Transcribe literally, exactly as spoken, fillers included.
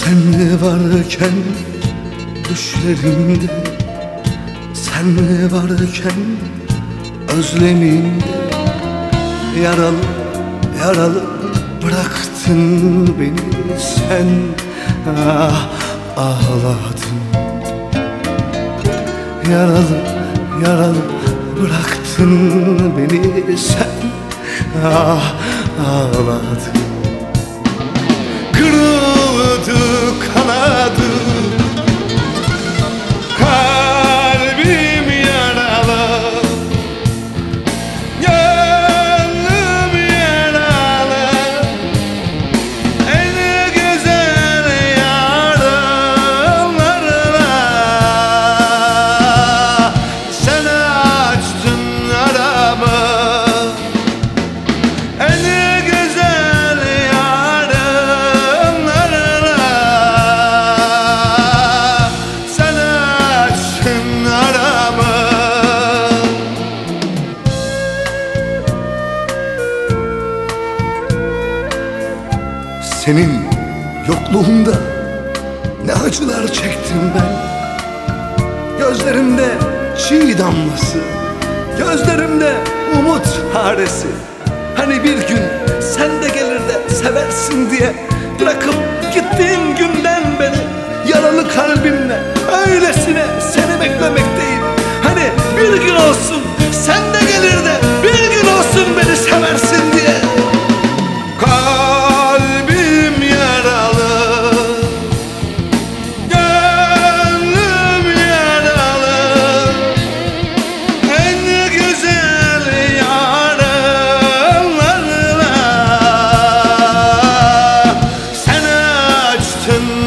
Sen varken düşlerimde, sen varken özlemimde, yaralı yaralı bıraktın beni sen. Ah, ağladın. Yaralı yaralı bıraktın beni sen. Ah, ağladın. Kırıldı kanadı, kalbim yaralı, gönlüm yaralı. En güzel yarınlarla sen açtın aramı. En güzel yarınlarla sen açtın aramı. Senin yokluğunda ne acılar çektim ben. Gözlerimde çiğ damlası, gözlerimde umut haresi. Hani bir gün sen de gelir de seversin diye bırakıp gittiğin günden beri yaralı kalbimle öylesine seni beklemekteyim. Hani bir gün olsun sen de gelir de bir gün olsun beni seversin diye. Kalbim yaralı, gönlüm yaralı. En güzel yarınlarla sen açtın